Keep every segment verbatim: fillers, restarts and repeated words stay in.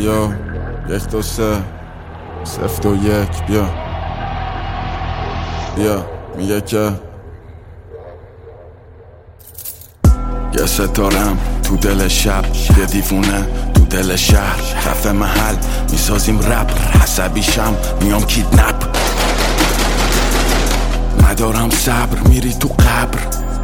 یا یک دو سه سفت و یک بیا بیا میگه که یه ستارم تو دل شب، یه دیوونه تو دل شهر، کف محل میسازیم رپ، عصبیشم میام کیدنپ، ندارم صبر میری تو قبر،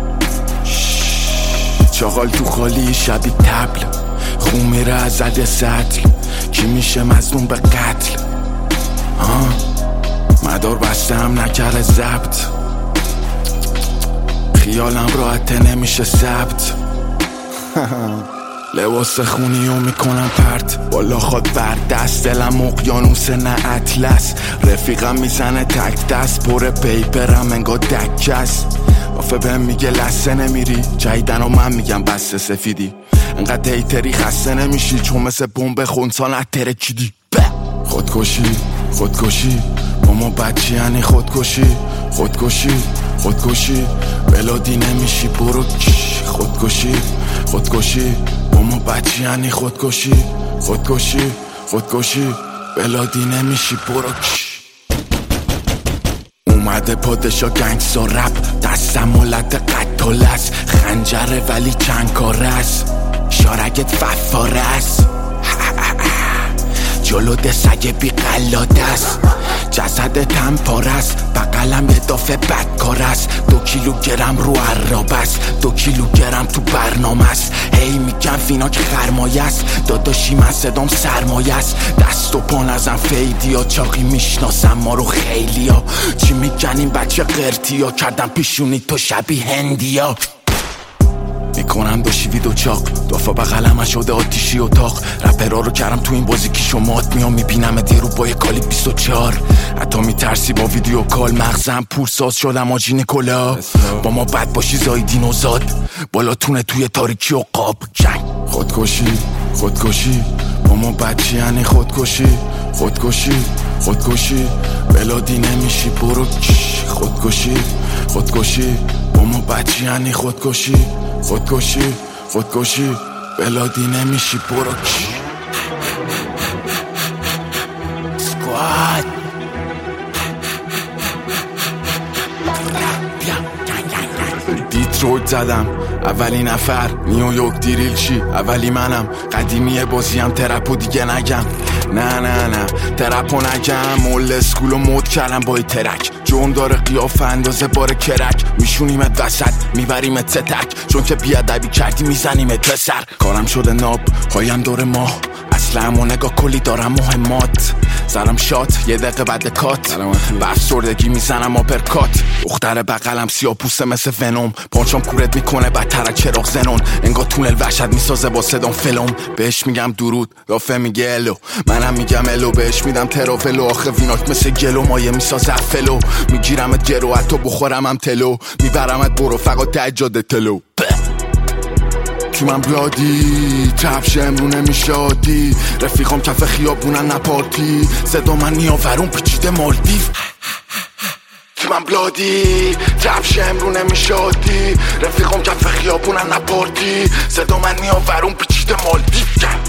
چاقال تو خالی شبی تبل، خون میره از عده سطل، کی میشه مظلوم به قتل، آه مدار بستم نکره زبط، خیالم راحته نمیشه ثبت لباس خونی و میکنم پرت، بالا خواد بر دست، دلم اقیانوس نه اطلس، رفیقم میزنه تک دست، پر پیپرم انگار دکس، وافه بهم میگه لسه نمیری، جایدن و من میگم بسته سفیدی، انقدر هیتری خسته نمیشی، چون مثل بمب خونسان اتره چیدی، خودکشی خودکشی ماما بچی یعنی خودکشی خودکشی خودکشی بلادی نمیشی برو خودکشی خودکشی ماما بچی یعنی خودکشی خودکشی خودکشی بلادی نمیشی برو اومده پادشا گنگسا رپ، دستم ملت قتل است، خنجره ولی چند کاره است، شارگت ففاره است، جلو ده سگه بی قلاده است، جسد تنپاره است، بقلم یه دافه بدکار است، دو کیلوگرم رو عراب است، دو کیلوگرم تو برنامه است، هی میگم فینا که خرمایه است، داداشی من صدام سرمایه است، دست و پا نزن فیدی ها، چاقی میشناسم ما رو خیلی ها، چی میگن این بچه قرتی ها، کردم پیشونی تو شبیه هندی ها، میکنم دو شیوی دو چاق، دافا بغلم شده آتیشی اتاق، رپرها رو کردم تو این بازی کی شمات، میام میبینم ادیه رو با یه کالی بیست و چهار، حتی میترسی با ویدیو کال، مغزم پورساز شدم آجی نیکولا، با ما بد باشی زایدین و زاد، بالاتونه توی تاریکی و قاب جنگ، خودکشی خودکشی با ما بچی یعنی خودکشی خودکشی خودکشی بلادی نمیشی برو خودکشی خودکشی با ما بچی یعنی خودکشی خودکشی خودکشی بلادی نمیشی برو سکواد دیترویت زدم اولی نفر، نیویورک دیریل چی اولی منم، قدیمی بازیم ترپو دیگه نگم، نه نه نه ترپو نگم، مول اسکولو مود کردم با ترک، جون داره قیافه اندازه بار کرک، میشونیمت وسط میبریمت ستک، چون که بیادبی کردی میزنیمت بسر، کارم شده ناب هایم داره ماه، اصلا و نگاه کلی دارم مهمات، زرم شات یه دقیقه بعد کات، به افسردگی میزنم آپرکات، دختر بغلم سیاه پوسته مثل ونوم، پاچام کورت میکنه بدتر از چراغ زنون، انگار تونل وحشت میسازه با صدام فلم، بهش میگم درود رافه میگه الو، منم میگم الو، بهش میدم ترافلو، آخه ویناک مثل گلو مایه میسازه فلو، میگیرمت گرو حتی بخورمم تلو، میبرمت برو فقط تجاده تلو، کی من بلادی تبش امرو نمیشادی، رفیقام کف خیابونن نپارتی، صدا من نیاورون پیچیده مالدیو، کی من بلادی تبش امرو نمیشادی، رفیقام کف خیابونن نپارتی، صدا من نیاورون پیچیده مالدیو.